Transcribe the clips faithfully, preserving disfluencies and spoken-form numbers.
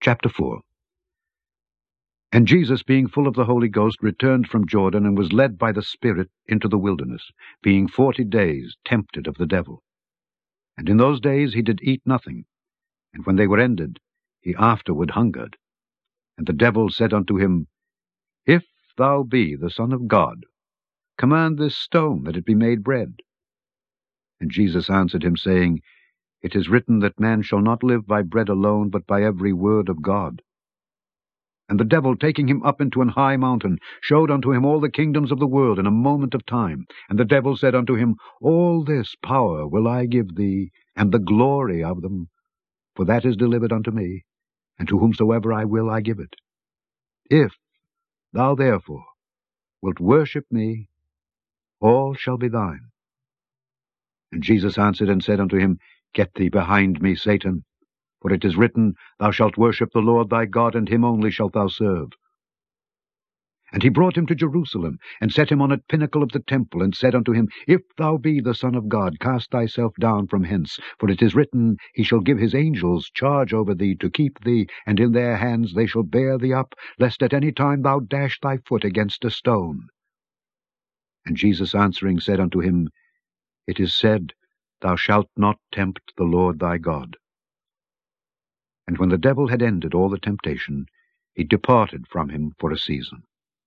Chapter four. And Jesus, being full of the Holy Ghost, returned from Jordan, and was led by the Spirit into the wilderness, being forty days tempted of the devil. And in those days he did eat nothing, and when they were ended, he afterward hungered. And the devil said unto him, If thou be the Son of God, command this stone that it be made bread. And Jesus answered him, saying, It is written that man shall not live by bread alone, but by every word of God. And the devil, taking him up into an high mountain, showed unto him all the kingdoms of the world in a moment of time. And the devil said unto him, All this power will I give thee, and the glory of them, for that is delivered unto me, and to whomsoever I will I give it. If thou therefore wilt worship me, all shall be thine. And Jesus answered and said unto him, Get thee behind me, Satan. For it is written, Thou shalt worship the Lord thy God, and him only shalt thou serve. And he brought him to Jerusalem, and set him on a pinnacle of the temple, and said unto him, If thou be the Son of God, cast thyself down from hence. For it is written, He shall give his angels charge over thee, to keep thee, and in their hands they shall bear thee up, lest at any time thou dash thy foot against a stone. And Jesus answering said unto him, It is said, Thou shalt not tempt the Lord thy God. And when the devil had ended all the temptation, he departed from him for a season.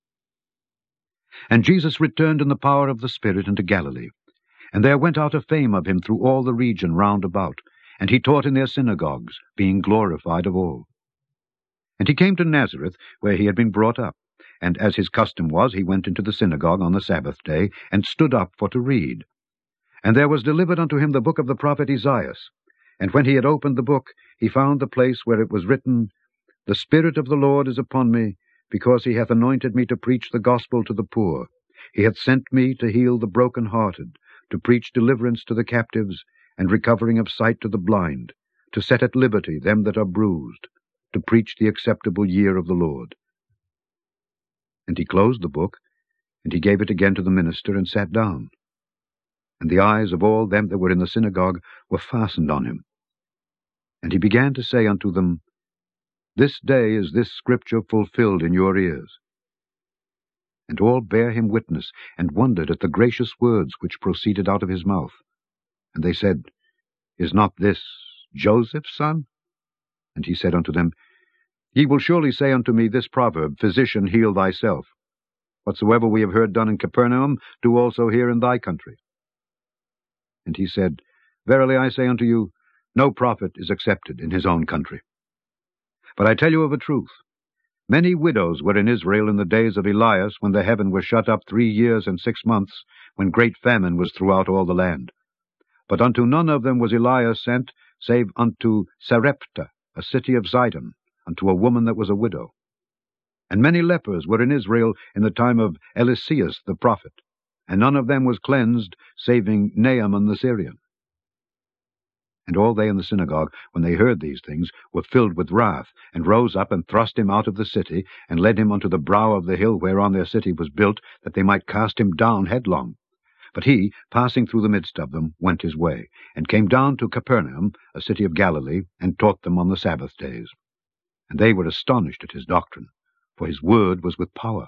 And Jesus returned in the power of the Spirit into Galilee. And there went out a fame of him through all the region round about, and he taught in their synagogues, being glorified of all. And he came to Nazareth, where he had been brought up. And as his custom was, he went into the synagogue on the Sabbath day, and stood up for to read. And there was delivered unto him the book of the prophet Esaias. And when he had opened the book, he found the place where it was written, The Spirit of the Lord is upon me, because he hath anointed me to preach the gospel to the poor. He hath sent me to heal the broken-hearted, to preach deliverance to the captives, and recovering of sight to the blind, to set at liberty them that are bruised, to preach the acceptable year of the Lord. And he closed the book, and he gave it again to the minister, and sat down. And the eyes of all them that were in the synagogue were fastened on him. And he began to say unto them, This day is this scripture fulfilled in your ears. And all bare him witness, and wondered at the gracious words which proceeded out of his mouth. And they said, Is not this Joseph's son? And he said unto them, Ye will surely say unto me this proverb, Physician, heal thyself. Whatsoever we have heard done in Capernaum, do also here in thy country. And he said, Verily I say unto you, no prophet is accepted in his own country. But I tell you of a truth, many widows were in Israel in the days of Elias, when the heaven was shut up three years and six months, when great famine was throughout all the land. But unto none of them was Elias sent, save unto Sarepta, a city of Sidon, unto a woman that was a widow. And many lepers were in Israel in the time of Eliseus the prophet, and none of them was cleansed, saving Naaman the Syrian. And all they in the synagogue, when they heard these things, were filled with wrath, and rose up, and thrust him out of the city, and led him unto the brow of the hill whereon their city was built, that they might cast him down headlong. But he, passing through the midst of them, went his way, and came down to Capernaum, a city of Galilee, and taught them on the Sabbath days. And they were astonished at his doctrine, for his word was with power.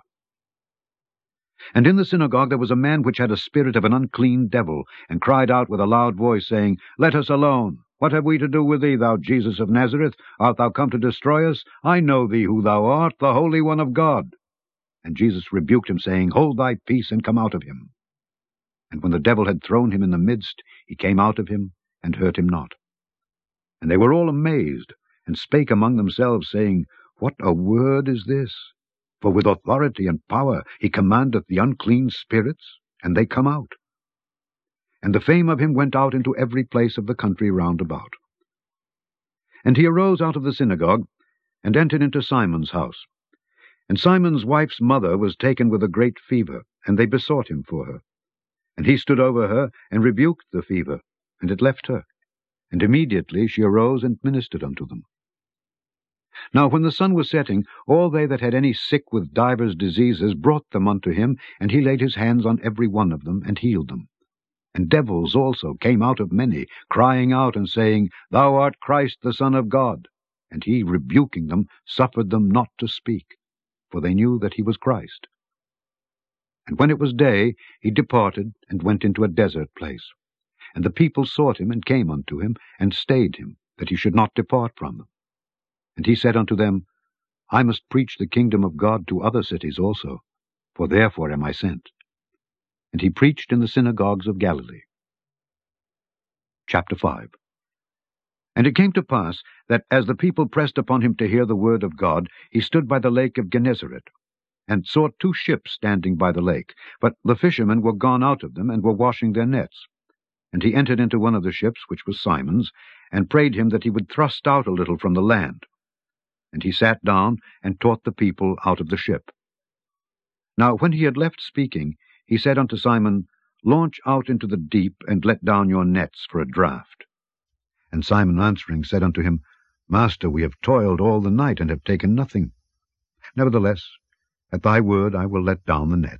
And in the synagogue there was a man which had a spirit of an unclean devil, and cried out with a loud voice, saying, Let us alone. What have we to do with thee, thou Jesus of Nazareth? Art thou come to destroy us? I know thee who thou art, the Holy One of God. And Jesus rebuked him, saying, Hold thy peace, and come out of him. And when the devil had thrown him in the midst, he came out of him, and hurt him not. And they were all amazed, and spake among themselves, saying, What a word is this! For with authority and power he commandeth the unclean spirits, and they come out. And the fame of him went out into every place of the country round about. And he arose out of the synagogue, and entered into Simon's house. And Simon's wife's mother was taken with a great fever, and they besought him for her. And he stood over her, and rebuked the fever, and it left her. And immediately she arose and ministered unto them. Now when the sun was setting, all they that had any sick with divers diseases brought them unto him, and he laid his hands on every one of them, and healed them. And devils also came out of many, crying out and saying, Thou art Christ the Son of God. And he, rebuking them, suffered them not to speak, for they knew that he was Christ. And when it was day, he departed, and went into a desert place. And the people sought him, and came unto him, and stayed him, that he should not depart from them. And he said unto them, I must preach the kingdom of God to other cities also, for therefore am I sent. And he preached in the synagogues of Galilee. Chapter five. And it came to pass, that as the people pressed upon him to hear the word of God, he stood by the lake of Gennesaret, and saw two ships standing by the lake. But the fishermen were gone out of them, and were washing their nets. And he entered into one of the ships, which was Simon's, and prayed him that he would thrust out a little from the land. And he sat down, and taught the people out of the ship. Now when he had left speaking, he said unto Simon, Launch out into the deep, and let down your nets for a draught. And Simon answering said unto him, Master, we have toiled all the night, and have taken nothing. Nevertheless, at thy word I will let down the net.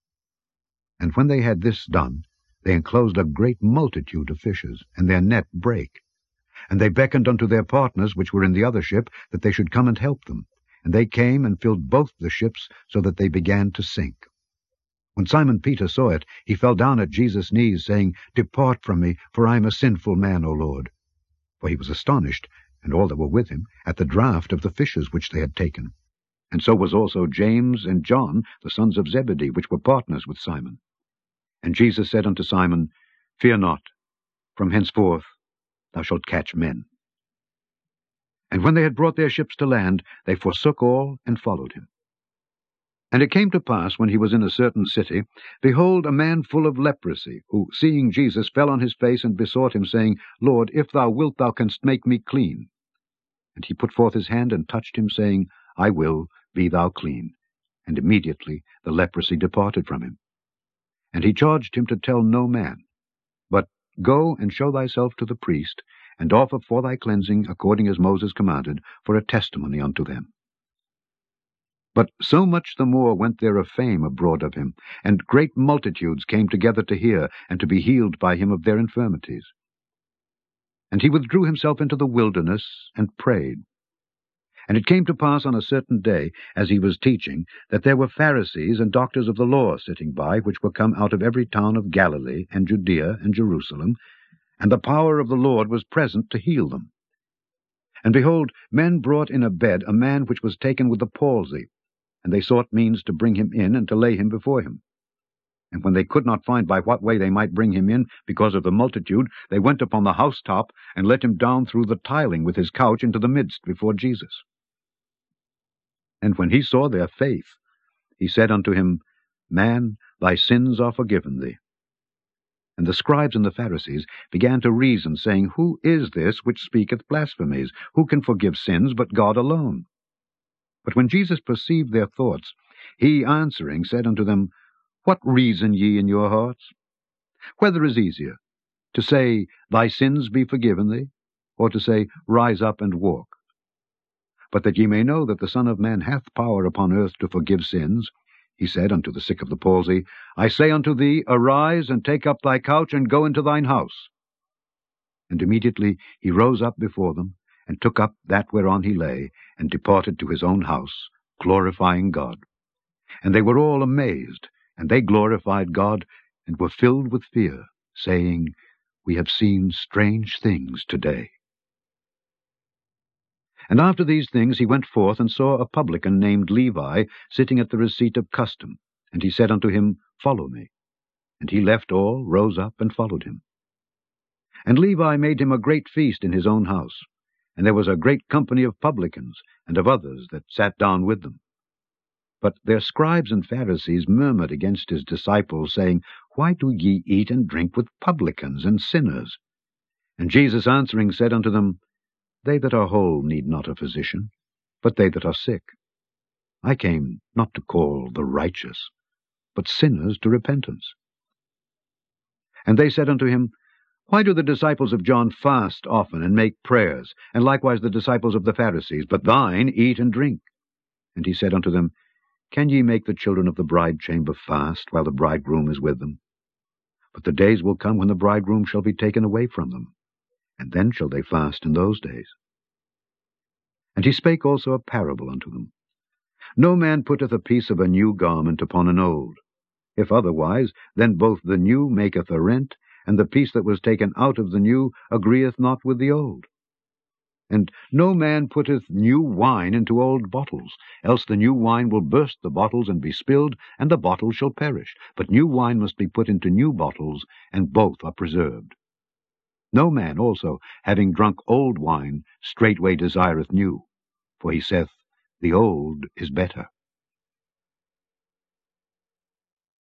And when they had this done, they enclosed a great multitude of fishes, and their net brake. And they beckoned unto their partners which were in the other ship, that they should come and help them. And they came and filled both the ships, so that they began to sink. When Simon Peter saw it, he fell down at Jesus' knees, saying, Depart from me, for I am a sinful man, O Lord. For he was astonished, and all that were with him, at the draught of the fishes which they had taken. And so was also James and John, the sons of Zebedee, which were partners with Simon. And Jesus said unto Simon, Fear not, from henceforth thou shalt catch men. And when they had brought their ships to land, they forsook all, and followed him. And it came to pass, when he was in a certain city, behold, a man full of leprosy, who, seeing Jesus, fell on his face, and besought him, saying, Lord, if thou wilt, thou canst make me clean. And he put forth his hand, and touched him, saying, I will, be thou clean. And immediately the leprosy departed from him. And he charged him to tell no man, but go and show thyself to the priest, and offer for thy cleansing, according as Moses commanded, for a testimony unto them. But so much the more went there a fame abroad of him, and great multitudes came together to hear, and to be healed by him of their infirmities. And he withdrew himself into the wilderness, and prayed. And it came to pass on a certain day, as he was teaching, that there were Pharisees and doctors of the law sitting by, which were come out of every town of Galilee, and Judea, and Jerusalem, and the power of the Lord was present to heal them. And behold, men brought in a bed a man which was taken with the palsy, and they sought means to bring him in, and to lay him before him. And when they could not find by what way they might bring him in, because of the multitude, they went upon the housetop, and let him down through the tiling with his couch into the midst before Jesus. And when he saw their faith, he said unto him, Man, thy sins are forgiven thee. And the scribes and the Pharisees began to reason, saying, Who is this which speaketh blasphemies? Who can forgive sins but God alone? But when Jesus perceived their thoughts, he answering said unto them, What reason ye in your hearts? Whether is easier, to say, Thy sins be forgiven thee, or to say, Rise up and walk? But that ye may know that the Son of Man hath power upon earth to forgive sins, he said unto the sick of the palsy, I say unto thee, Arise, and take up thy couch, and go into thine house. And immediately he rose up before them, and took up that whereon he lay, and departed to his own house, glorifying God. And they were all amazed, and they glorified God, and were filled with fear, saying, We have seen strange things today. And after these things he went forth, and saw a publican named Levi sitting at the receipt of custom. And he said unto him, Follow me. And he left all, rose up, and followed him. And Levi made him a great feast in his own house. And there was a great company of publicans, and of others that sat down with them. But their scribes and Pharisees murmured against his disciples, saying, Why do ye eat and drink with publicans and sinners? And Jesus answering said unto them, They that are whole need not a physician, but they that are sick. I came not to call the righteous, but sinners to repentance. And they said unto him, Why do the disciples of John fast often, and make prayers, and likewise the disciples of the Pharisees, but thine eat and drink? And he said unto them, Can ye make the children of the bride chamber fast, while the bridegroom is with them? But the days will come when the bridegroom shall be taken away from them, and then shall they fast in those days. And he spake also a parable unto them. No man putteth a piece of a new garment upon an old. If otherwise, then both the new maketh a rent, and the piece that was taken out of the new agreeth not with the old. And no man putteth new wine into old bottles, else the new wine will burst the bottles and be spilled, and the bottles shall perish. But new wine must be put into new bottles, and both are preserved. No man also, having drunk old wine, straightway desireth new, for he saith, The old is better.